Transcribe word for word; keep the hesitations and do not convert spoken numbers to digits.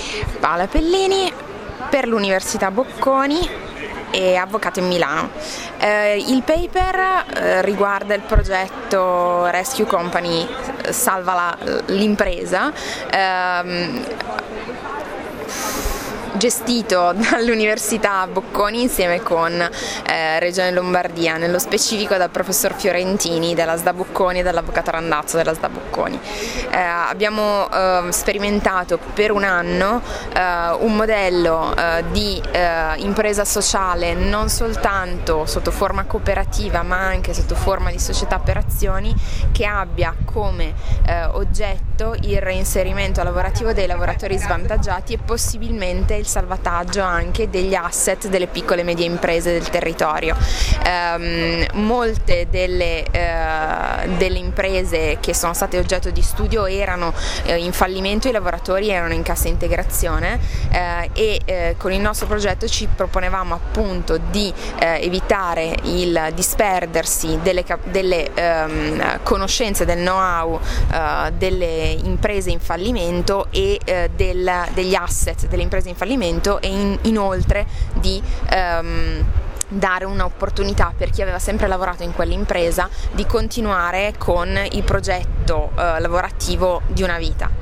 Paola Pellini per l'Università Bocconi e avvocato in Milano. Eh, il paper eh, riguarda il progetto Rescue Company Salva la, l'impresa, ehm, gestito dall'Università Bocconi insieme con eh, Regione Lombardia, nello specifico dal professor Fiorentini della S D A Bocconi e dall'avvocato Randazzo della S D A Bocconi. Eh, abbiamo eh, sperimentato per un anno eh, un modello eh, di eh, impresa sociale non soltanto sotto forma cooperativa ma anche sotto forma di società per azioni, che abbia come eh, oggetto il reinserimento lavorativo dei lavoratori svantaggiati e possibilmente il salvataggio anche degli asset delle piccole e medie imprese del territorio. Um, molte delle, uh, delle imprese che sono state oggetto di studio erano uh, in fallimento, i lavoratori erano in cassa integrazione uh, e uh, con il nostro progetto ci proponevamo appunto di uh, evitare il disperdersi delle, delle um, conoscenze, del know-how uh, delle imprese in fallimento e uh, del, degli asset delle imprese in fallimento e in, inoltre di um, dare un'opportunità per chi aveva sempre lavorato in quell'impresa di continuare con il progetto uh, lavorativo di una vita.